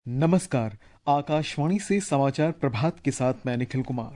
नमस्कार। आकाशवाणी से समाचार प्रभात के साथ मैं निखिल कुमार।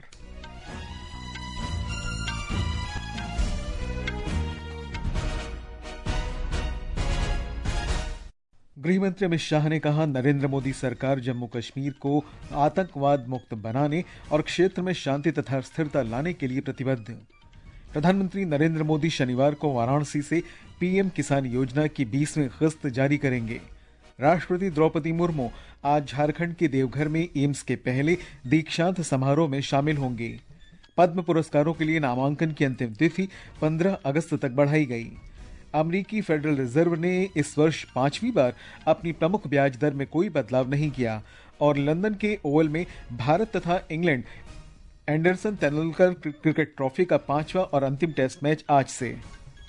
गृहमंत्री अमित शाह ने कहा, नरेंद्र मोदी सरकार जम्मू कश्मीर को आतंकवाद मुक्त बनाने और क्षेत्र में शांति तथा स्थिरता लाने के लिए प्रतिबद्ध। प्रधानमंत्री नरेंद्र मोदी शनिवार को वाराणसी से पीएम किसान योजना की 20वीं किस्त जारी करेंगे। राष्ट्रपति द्रौपदी मुर्मू आज झारखंड के देवघर में एम्स के पहले दीक्षांत समारोह में शामिल होंगे। पद्म पुरस्कारों के लिए नामांकन की अंतिम तिथि 15 अगस्त तक बढ़ाई गई। अमेरिकी फेडरल रिजर्व ने इस वर्ष 5वीं बार अपनी प्रमुख ब्याज दर में कोई बदलाव नहीं किया और लंदन के ओवल में भारत तथा England Anderson Tendulkar cricket trophy का 5वां और अंतिम टेस्ट मैच आज से।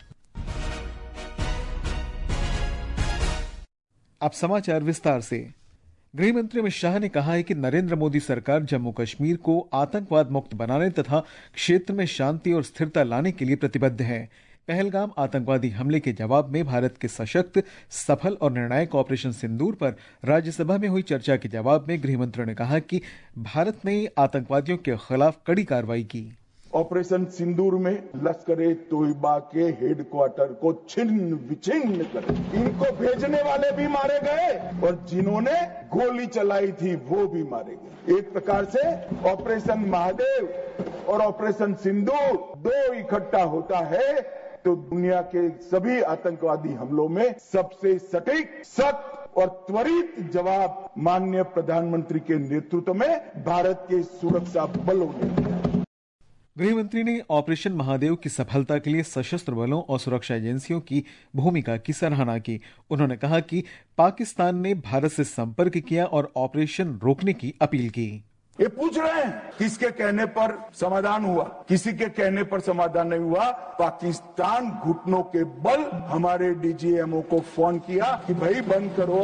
अब समाचार विस्तार से। गृहमंत्री अमित शाह ने कहा है कि नरेंद्र मोदी सरकार जम्मू कश्मीर को आतंकवाद मुक्त बनाने तथा क्षेत्र में शांति और स्थिरता लाने के लिए प्रतिबद्ध है। पहलगाम आतंकवादी हमले के जवाब में भारत के सशक्त, सफल और निर्णायक ऑपरेशन सिंदूर पर राज्यसभा में हुई चर्चा के जवाब में गृहमंत्री ने कहा कि भारत ने आतंकवादियों के खिलाफ कड़ी कार्रवाई की। ऑपरेशन सिंदूर में लश्कर तोयबा के हेडक्वार्टर को छिन्न विछिन्न कर इनको भेजने वाले भी मारे गए और जिन्होंने गोली चलाई थी वो भी मारे गए। एक प्रकार से ऑपरेशन महादेव और ऑपरेशन सिंदूर दो इकट्ठा होता है तो दुनिया के सभी आतंकवादी हमलों में सबसे सटीक, सख्त और त्वरित जवाब माननीय प्रधानमंत्री के नेतृत्व में भारत के सुरक्षा बलों ने दिया। गृहमंत्री ने ऑपरेशन महादेव की सफलता के लिए सशस्त्र बलों और सुरक्षा एजेंसियों की भूमिका की सराहना की। उन्होंने कहा कि पाकिस्तान ने भारत से संपर्क किया और ऑपरेशन रोकने की अपील की। ये पूछ रहे हैं किसके कहने पर समाधान हुआ, किसी के कहने पर समाधान नहीं हुआ। पाकिस्तान घुटनों के बल हमारे डीजीएमओ को फोन किया कि भाई बंद करो।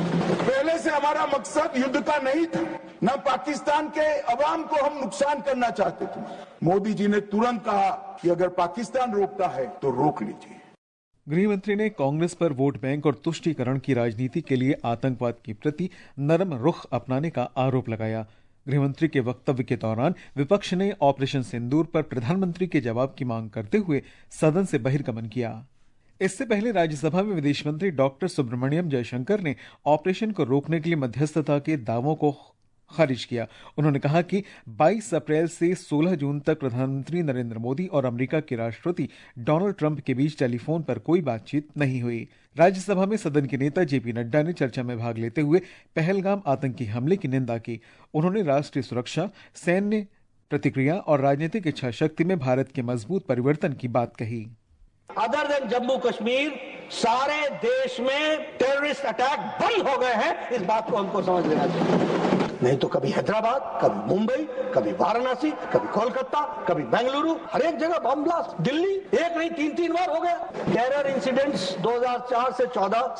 पहले से हमारा मकसद युद्ध का नहीं था, न पाकिस्तान के अवाम को हम नुकसान करना चाहते थे। मोदी जी ने तुरंत कहा कि अगर पाकिस्तान रोकता है तो रोक लीजिए। गृहमंत्री ने कांग्रेस पर वोट बैंक और तुष्टीकरण की राजनीति के लिए आतंकवाद के प्रति नरम रुख अपनाने का आरोप लगाया। गृहमंत्री के वक्तव्य के दौरान विपक्ष ने ऑपरेशन सिंदूर पर प्रधानमंत्री के जवाब की मांग करते हुए सदन से बहिर्गमन किया। इससे पहले राज्यसभा में विदेश मंत्री डॉक्टर सुब्रमण्यम जयशंकर ने ऑपरेशन को रोकने के लिए मध्यस्थता के दावों को खारिज किया। उन्होंने कहा कि 22 अप्रैल से 16 जून तक प्रधानमंत्री नरेंद्र मोदी और अमेरिका के राष्ट्रपति डोनाल्ड ट्रंप के बीच टेलीफोन पर कोई बातचीत नहीं हुई। राज्यसभा में सदन के नेता जेपी नड्डा ने चर्चा में भाग लेते हुए पहलगाम आतंकी हमले की निंदा की। उन्होंने राष्ट्रीय सुरक्षा, सैन्य प्रतिक्रिया और राजनीतिक इच्छा शक्ति में भारत के मजबूत परिवर्तन की बात कही। अदर देन जम्मू कश्मीर सारे देश में टेररिस्ट अटैक बंद हो गए हैं। इस बात को हमको समझ लेना चाहिए। नहीं तो कभी हैदराबाद, कभी मुंबई, कभी वाराणसी, कभी कोलकाता, कभी बेंगलुरु, हर एक जगह बम ब्लास्ट। दिल्ली एक नहीं 3 बार हो गया। टेरर इंसिडेंट्स 2004 से 14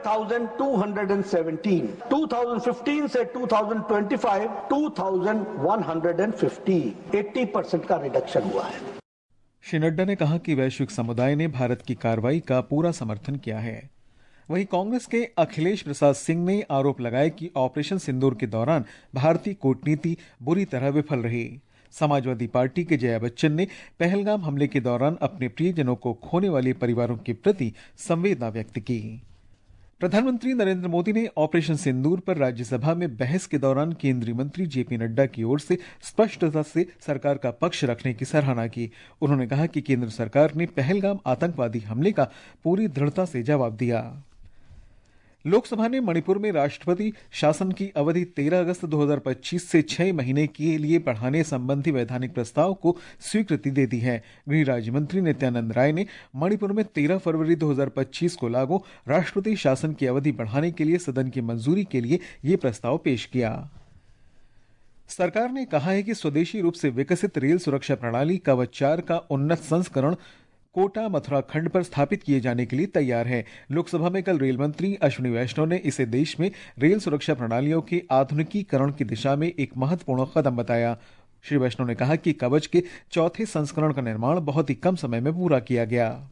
7,217, 2015 से 2025 2,150, 80% का रिडक्शन हुआ है। श्री नड्डा ने कहा कि वैश्विक समुदाय ने भारत की कार्रवाई का पूरा समर्थन किया है। वहीं कांग्रेस के अखिलेश प्रसाद सिंह ने आरोप लगाया कि ऑपरेशन सिंदूर के दौरान भारतीय कूटनीति बुरी तरह विफल रही। समाजवादी पार्टी के जया बच्चन ने पहलगाम हमले के दौरान अपने प्रियजनों को खोने वाले परिवारों के प्रति संवेदना व्यक्त की। प्रधानमंत्री नरेंद्र मोदी ने ऑपरेशन सिंदूर पर राज्यसभा में बहस के दौरान केंद्रीय मंत्री जेपी नड्डा की ओर से स्पष्टता से सरकार का पक्ष रखने की सराहना की। उन्होंने कहा कि केंद्र सरकार ने पहलगाम आतंकवादी हमले का पूरी दृढ़ता से जवाब दिया। लोकसभा ने मणिपुर में राष्ट्रपति शासन की अवधि 13 अगस्त 2025 से 6 महीने के लिए बढ़ाने संबंधी वैधानिक प्रस्ताव को स्वीकृति दे दी है। गृह राज्य मंत्री नित्यानंद राय ने मणिपुर में 13 फरवरी 2025 को लागू राष्ट्रपति शासन की अवधि बढ़ाने के लिए सदन की मंजूरी के लिए ये प्रस्ताव पेश किया। सरकार ने कहा है कि स्वदेशी रूप से विकसित रेल सुरक्षा प्रणाली कवच 4 का उन्नत संस्करण कोटा मथुरा खंड पर स्थापित किए जाने के लिए तैयार है। लोकसभा में कल रेल मंत्री अश्विनी वैष्णव ने इसे देश में रेल सुरक्षा प्रणालियों के आधुनिकीकरण की दिशा में एक महत्वपूर्ण कदम बताया। श्री वैष्णव ने कहा कि कवच के चौथे संस्करण का निर्माण बहुत ही कम समय में पूरा किया गया।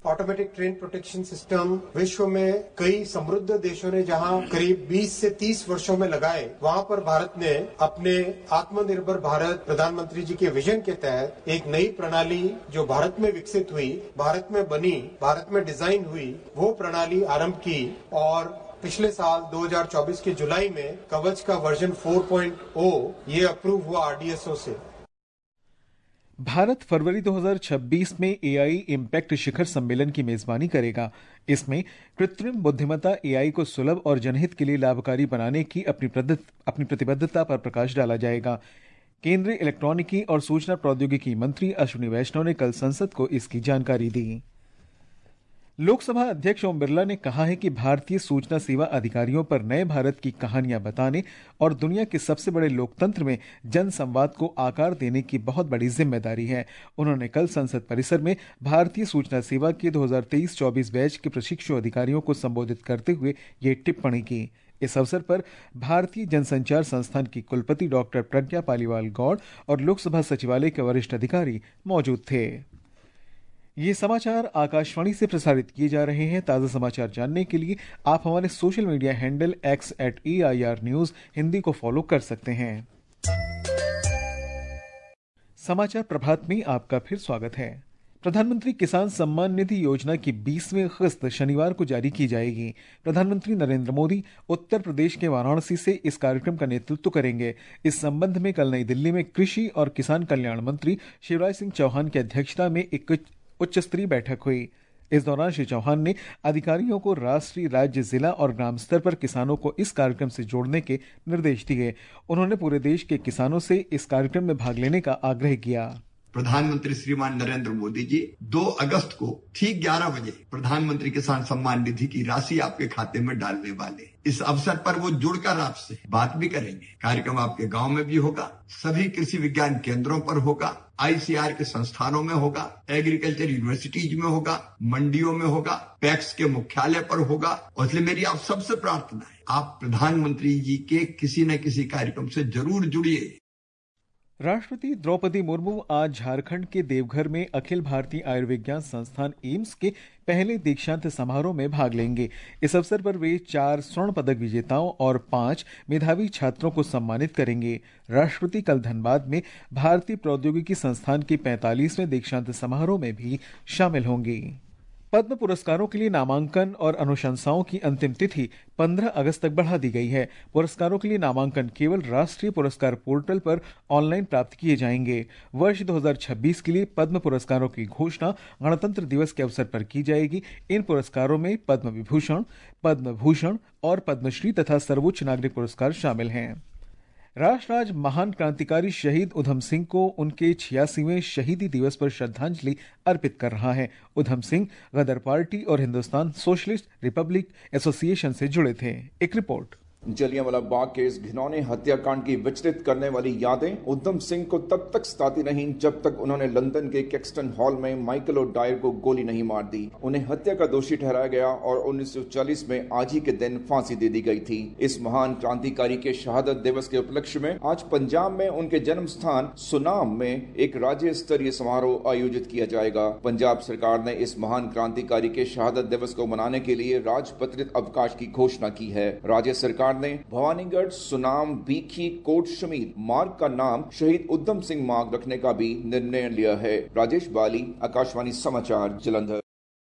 ऑटोमेटिक ट्रेन प्रोटेक्शन सिस्टम विश्व में कई समृद्ध देशों ने जहां करीब 20 से 30 वर्षों में लगाए, वहां पर भारत ने अपने आत्मनिर्भर भारत प्रधानमंत्री जी के विजन के तहत एक नई प्रणाली जो भारत में विकसित हुई, भारत में बनी, भारत में डिजाइन हुई, वो प्रणाली आरंभ की और पिछले साल 2024 के जुलाई में कवच का वर्जन 4.0 ये अप्रूव हुआ RDSO से। भारत फरवरी 2026 में AI इम्पैक्ट शिखर सम्मेलन की मेजबानी करेगा। इसमें कृत्रिम बुद्धिमत्ता AI को सुलभ और जनहित के लिए लाभकारी बनाने की अपनी प्रतिबद्धता पर प्रकाश डाला जाएगा। केंद्रीय इलेक्ट्रॉनिकी और सूचना प्रौद्योगिकी मंत्री अश्विनी वैष्णव ने कल संसद को इसकी जानकारी दी। लोकसभा अध्यक्ष ओम बिरला ने कहा है कि भारतीय सूचना सेवा अधिकारियों पर नए भारत की कहानियां बताने और दुनिया के सबसे बड़े लोकतंत्र में जन संवाद को आकार देने की बहुत बड़ी जिम्मेदारी है। उन्होंने कल संसद परिसर में भारतीय सूचना सेवा के 2023-24 बैच के प्रशिक्षु अधिकारियों को संबोधित करते हुए ये टिप्पणी की। इस अवसर पर भारतीय जनसंचार संस्थान की कुलपति डॉक्टर प्रज्ञा पालीवाल गौड़ और लोकसभा सचिवालय के वरिष्ठ अधिकारी मौजूद थे। ये समाचार आकाशवाणी से प्रसारित किए जा रहे हैं। ताज़ा समाचार जानने के लिए आप हमारे social media handle X@AIR News Hindi को फॉलो कर सकते हैं। समाचार प्रभात में आपका फिर स्वागत है। प्रधानमंत्री किसान सम्मान निधि योजना की 20वीं किस्त शनिवार को जारी की जाएगी। प्रधानमंत्री नरेंद्र मोदी उत्तर प्रदेश के वाराणसी से इस कार्यक्रम का नेतृत्व करेंगे। इस संबंध में कल नई दिल्ली में कृषि और किसान कल्याण मंत्री शिवराज सिंह चौहान की अध्यक्षता में एक उच्च स्तरीय बैठक हुई। इस दौरान श्री चौहान ने अधिकारियों को राष्ट्रीय, राज्य, जिला और ग्राम स्तर पर किसानों को इस कार्यक्रम से जोड़ने के निर्देश दिए। उन्होंने पूरे देश के किसानों से इस कार्यक्रम में भाग लेने का आग्रह किया। प्रधानमंत्री श्रीमान नरेंद्र मोदी जी 2 अगस्त को ठीक 11 बजे प्रधानमंत्री किसान सम्मान निधि की राशि आपके खाते में डालने वाले। इस अवसर पर वो जुड़कर आपसे बात भी करेंगे। कार्यक्रम आपके गांव में भी होगा, सभी कृषि विज्ञान केंद्रों पर होगा, ICR के संस्थानों में होगा, एग्रीकल्चर यूनिवर्सिटीज में होगा, मंडियों में होगा, पैक्स के मुख्यालय पर होगा। और इसलिए मेरी आप सबसे प्रार्थना है, आप प्रधानमंत्री जी के किसी न किसी कार्यक्रम से जरूर जुड़िए। राष्ट्रपति द्रौपदी मुर्मू आज झारखंड के देवघर में अखिल भारतीय आयुर्विज्ञान संस्थान एम्स के पहले दीक्षांत समारोह में भाग लेंगे। इस अवसर पर वे 4 स्वर्ण पदक विजेताओं और 5 मेधावी छात्रों को सम्मानित करेंगे। राष्ट्रपति कल धनबाद में भारतीय प्रौद्योगिकी संस्थान के 45वें दीक्षांत समारोह में भी शामिल होंगे। पद्म पुरस्कारों के लिए नामांकन और अनुशंसाओं की अंतिम तिथि 15 अगस्त तक बढ़ा दी गई है। पुरस्कारों के लिए नामांकन केवल राष्ट्रीय पुरस्कार पोर्टल पर ऑनलाइन प्राप्त किए जाएंगे। वर्ष 2026 के लिए पद्म पुरस्कारों की घोषणा गणतंत्र दिवस के अवसर पर की जाएगी। इन पुरस्कारों में पद्म विभूषण, पद्म भूषण और पद्मश्री तथा सर्वोच्च नागरिक पुरस्कार शामिल हैं। राष्ट्र आज महान क्रांतिकारी शहीद उधम सिंह को उनके 86वें शहीदी दिवस पर श्रद्धांजलि अर्पित कर रहा है। उधम सिंह गदर पार्टी और हिंदुस्तान सोशलिस्ट रिपब्लिक एसोसिएशन से जुड़े थे। एक रिपोर्ट। जलियांवाला बाग के इस घिनौने हत्याकांड की विचलित करने वाली यादें उधम सिंह को तब तक सताती नहीं जब तक उन्होंने लंदन के कैक्सटन हॉल में माइकल ओडायर को गोली नहीं मार दी। उन्हें हत्या का दोषी ठहराया गया और 1940 में आज ही के दिन फांसी दे दी गई थी। इस महान क्रांतिकारी के शहादत दिवस के उपलक्ष्य में आज पंजाब में उनके जन्म स्थान सुनाम में एक राज्य स्तरीय समारोह आयोजित किया जाएगा। पंजाब सरकार ने इस महान क्रांतिकारी के शहादत दिवस को मनाने के लिए राजपत्रित अवकाश की घोषणा की है। राज्य सरकार ने भवानीगढ़, सुनाम, बीखी, कोट शमीर मार्ग का नाम शहीद उधम सिंह मार्ग रखने का भी निर्णय लिया है। राजेश बाली, आकाशवाणी समाचार, जालंधर।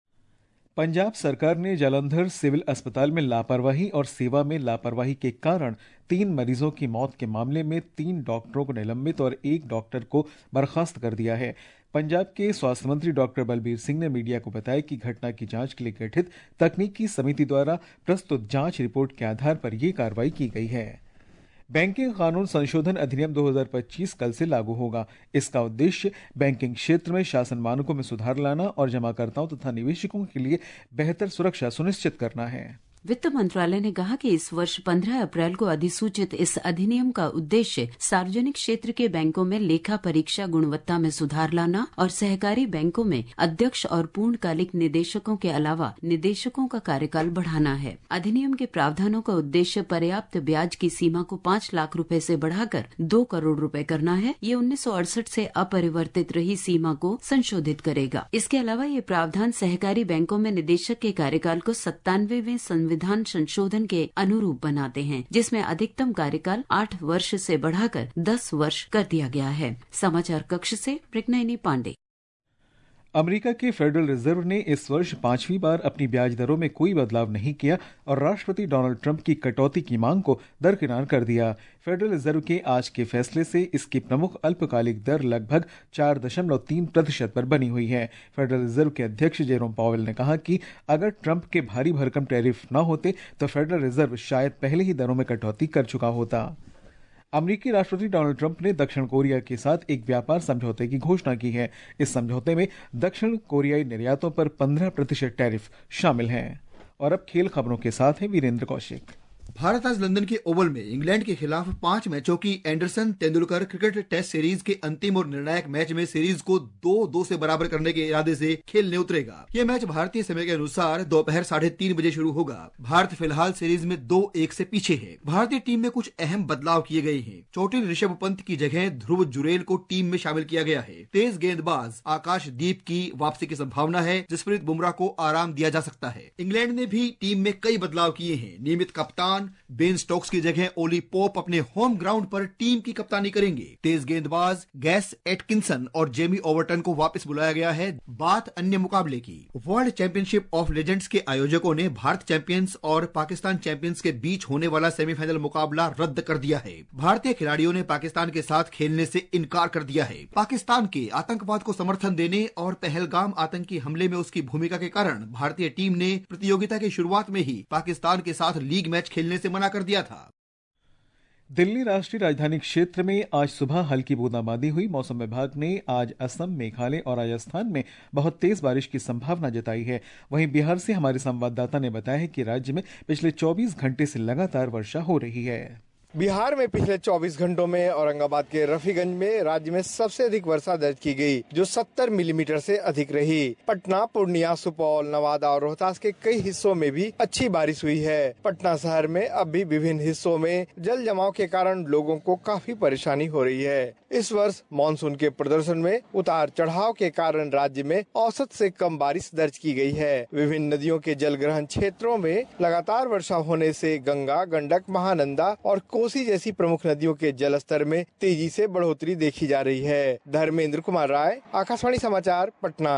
पंजाब सरकार ने जालंधर सिविल अस्पताल में लापरवाही और सेवा में लापरवाही के कारण 3 मरीजों की मौत के मामले में 3 डॉक्टरों को निलंबित और 1 डॉक्टर को बर्खास्त कर दिया है। पंजाब के स्वास्थ्य मंत्री डॉक्टर बलबीर सिंह ने मीडिया को बताया कि घटना की जांच के लिए गठित तकनीकी समिति द्वारा प्रस्तुत जांच रिपोर्ट के आधार पर यह कार्रवाई की गई है। बैंकिंग कानून संशोधन अधिनियम 2025 कल से लागू होगा। इसका उद्देश्य बैंकिंग क्षेत्र में शासन मानकों में सुधार लाना और जमाकर्ताओं तथा निवेशकों के लिए बेहतर सुरक्षा सुनिश्चित करना है। वित्त मंत्रालय ने कहा कि इस वर्ष 15 अप्रैल को अधिसूचित इस अधिनियम का उद्देश्य सार्वजनिक क्षेत्र के बैंकों में लेखा परीक्षा गुणवत्ता में सुधार लाना और सहकारी बैंकों में अध्यक्ष और पूर्णकालिक निदेशकों के अलावा निदेशकों का कार्यकाल बढ़ाना है। अधिनियम के प्रावधानों का उद्देश्य पर्याप्त ब्याज की सीमा को 5 लाख रुपए से बढ़ाकर 2 करोड़ रुपए करना है। ये 1968 से अपरिवर्तित रही सीमा को संशोधित करेगा। इसके अलावा ये प्रावधान सहकारी बैंकों में निदेशक के कार्यकाल को 97वें संविधान संशोधन के अनुरूप बनाते हैं, जिसमें अधिकतम कार्यकाल 8 वर्ष से बढ़ाकर 10 वर्ष कर दिया गया है। समाचार कक्ष से मृगनयनी पांडे। अमेरिका के फेडरल रिजर्व ने इस वर्ष 5वीं बार अपनी ब्याज दरों में कोई बदलाव नहीं किया और राष्ट्रपति डोनाल्ड ट्रंप की कटौती की मांग को दरकिनार कर दिया। फेडरल रिजर्व के आज के फैसले से इसकी प्रमुख अल्पकालिक दर लगभग 4.3% पर बनी हुई है। फेडरल रिजर्व के अध्यक्ष जेरोम पावेल ने कहा कि अगर ट्रंप के भारी भरकम टैरिफ न होते तो फेडरल रिजर्व शायद पहले ही दरों में कटौती कर चुका होता। अमेरिकी राष्ट्रपति डोनाल्ड ट्रंप ने दक्षिण कोरिया के साथ एक व्यापार समझौते की घोषणा की है। इस समझौते में दक्षिण कोरियाई निर्यातों पर 15% टैरिफ शामिल हैं। और अब खेल खबरों के साथ है वीरेंद्र कौशिक। भारत आज लंदन के ओवल में इंग्लैंड के खिलाफ 5 मैचों की Anderson Tendulkar cricket test series के अंतिम और निर्णायक मैच में सीरीज को 2-2 से बराबर करने के इरादे से खेलने उतरेगा। यह मैच भारतीय समय के अनुसार दोपहर 3:30 बजे शुरू होगा। भारत फिलहाल सीरीज में 2-1 से पीछे है। भारतीय टीम में कुछ अहम बदलाव किए गए हैं। चोटिल ऋषभ पंत की जगह ध्रुव जुरेल को टीम में शामिल किया गया है। तेज गेंदबाज आकाशदीप की वापसी की संभावना है। जसप्रीत बुमराह को आराम दिया जा सकता है। इंग्लैंड ने भी टीम में कई बदलाव किए हैं। नियमित कप्तान बेन स्टोक्स की जगह ओली पोप अपने होम ग्राउंड पर टीम की कप्तानी करेंगे। तेज गेंदबाज गैस एटकिंसन और जेमी ओवरटन को वापस बुलाया गया है। बात अन्य मुकाबले की। वर्ल्ड चैंपियनशिप ऑफ लेजेंड्स के आयोजकों ने भारत चैंपियंस और पाकिस्तान चैंपियंस के बीच होने वाला सेमीफाइनल मुकाबला रद्द कर दिया है। भारतीय खिलाड़ियों ने पाकिस्तान के साथ खेलने से इनकार कर दिया है। पाकिस्तान के आतंकवाद को समर्थन देने और पहलगाम आतंकी हमले में उसकी भूमिका के कारण भारतीय टीम ने प्रतियोगिता की शुरुआत में ही पाकिस्तान के साथ लीग मैच खेलने से मना कर दिया था। दिल्ली राष्ट्रीय राजधानी क्षेत्र में आज सुबह हल्की बूंदाबांदी हुई। मौसम विभाग ने आज असम, मेघालय और राजस्थान में बहुत तेज बारिश की संभावना जताई है। वहीं बिहार से हमारे संवाददाता ने बताया है कि राज्य में पिछले 24 घंटे से लगातार वर्षा हो रही है। बिहार में पिछले 24 घंटों में औरंगाबाद के रफीगंज में राज्य में सबसे अधिक वर्षा दर्ज की गई, जो 70 मिलीमीटर से अधिक रही। पटना, पूर्णिया, सुपौल, नवादा और रोहतास के कई हिस्सों में भी अच्छी बारिश हुई है। पटना शहर में अब भी विभिन्न हिस्सों में जल जमाव के कारण लोगों को काफी परेशानी हो रही है। इस वर्ष मानसून के प्रदर्शन में उतार चढ़ाव के कारण राज्य में औसत से कम बारिश दर्ज की गई है। विभिन्न नदियों के जलग्रहण क्षेत्रों में लगातार वर्षा होने से गंगा, गंडक, महानंदा और कोसी जैसी प्रमुख नदियों के जलस्तर में तेजी से बढ़ोतरी देखी जा रही है। धर्मेंद्र कुमार राय, आकाशवाणी समाचार, पटना।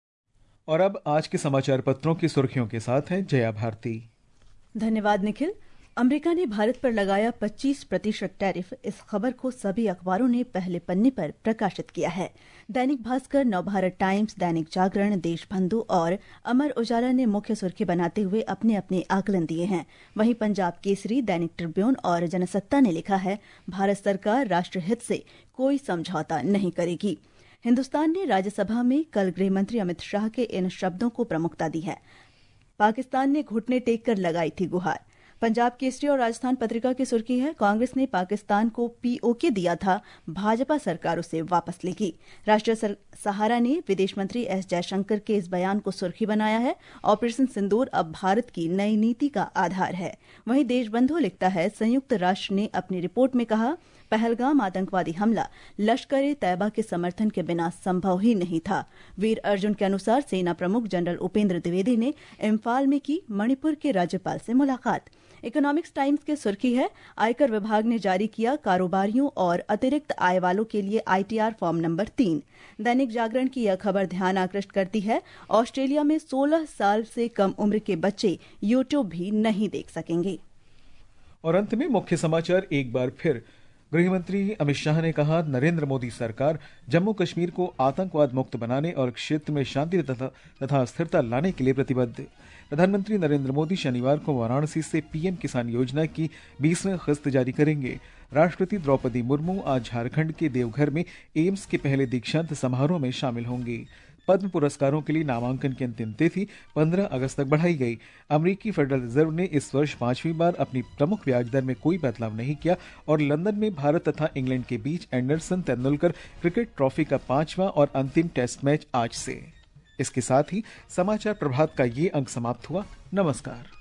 और अब आज के समाचार पत्रों की सुर्खियों के साथ है जया भारती। धन्यवाद निखिल। अमेरिका ने भारत पर लगाया 25% टैरिफ। इस खबर को सभी अखबारों ने पहले पन्ने पर प्रकाशित किया है। दैनिक भास्कर, नवभारत टाइम्स, दैनिक जागरण, देशबंधु और अमर उजाला ने मुख्य सुर्खी बनाते हुए अपने अपने आकलन दिए हैं। वहीं पंजाब केसरी, दैनिक ट्रिब्यून और जनसत्ता ने लिखा है, भारत सरकार राष्ट्रहित से कोई समझौता नहीं करेगी। हिन्दुस्तान ने राज्यसभा में कल गृह मंत्री अमित शाह के इन शब्दों को प्रमुखता दी है। पाकिस्तान ने घुटने टेक कर लगाई थी गुहार। पंजाब केसरी और राजस्थान पत्रिका की सुर्खी है, कांग्रेस ने पाकिस्तान को पीओके दिया था, भाजपा सरकार उसे वापस लेगी। राष्ट्रीय सहारा ने विदेश मंत्री एस जयशंकर के इस बयान को सुर्खी बनाया है, ऑपरेशन सिंदूर अब भारत की नई नीति का आधार है। वहीं देशबंधु लिखता है, संयुक्त राष्ट्र ने अपनी रिपोर्ट में कहा, पहलगाम आतंकवादी हमला लश्कर तैयबा के समर्थन के बिना संभव ही नहीं था। वीर अर्जुन के अनुसार सेना प्रमुख जनरल उपेंद्र द्विवेदी ने इम्फाल में की मणिपुर के राज्यपाल से मुलाकात। इकोनॉमिक्स टाइम्स की सुर्खी है, आयकर विभाग ने जारी किया कारोबारियों और अतिरिक्त आय वालों के लिए ITR form number 3। Dainik Jagran की यह खबर ध्यान आकृष्ट करती है, ऑस्ट्रेलिया में 16 साल से कम उम्र के बच्चे यूट्यूब भी नहीं देख सकेंगे। और अंत में मुख्य समाचार एक बार फिर। गृहमंत्री अमित शाह ने कहा, नरेंद्र मोदी सरकार जम्मू कश्मीर को आतंकवाद मुक्त बनाने और क्षेत्र में शांति तथा स्थिरता लाने के लिए प्रतिबद्ध। प्रधानमंत्री नरेंद्र मोदी शनिवार को वाराणसी से पीएम किसान योजना की 20वीं किस्त जारी करेंगे। राष्ट्रपति द्रौपदी मुर्मू आज झारखंड के देवघर में एम्स के पहले दीक्षांत समारोह में शामिल होंगे। पद्म पुरस्कारों के लिए नामांकन की अंतिम तिथि 15 अगस्त तक बढ़ाई गई। अमेरिकी फेडरल रिजर्व ने इस वर्ष 5वीं बार अपनी प्रमुख ब्याज दर में कोई बदलाव नहीं किया और लंदन में भारत तथा इंग्लैंड के बीच एंडरसन तेंदुलकर क्रिकेट ट्रॉफी का 5वां और अंतिम टेस्ट मैच आज से। इसके साथ ही समाचार प्रभात का ये अंक समाप्त हुआ। नमस्कार।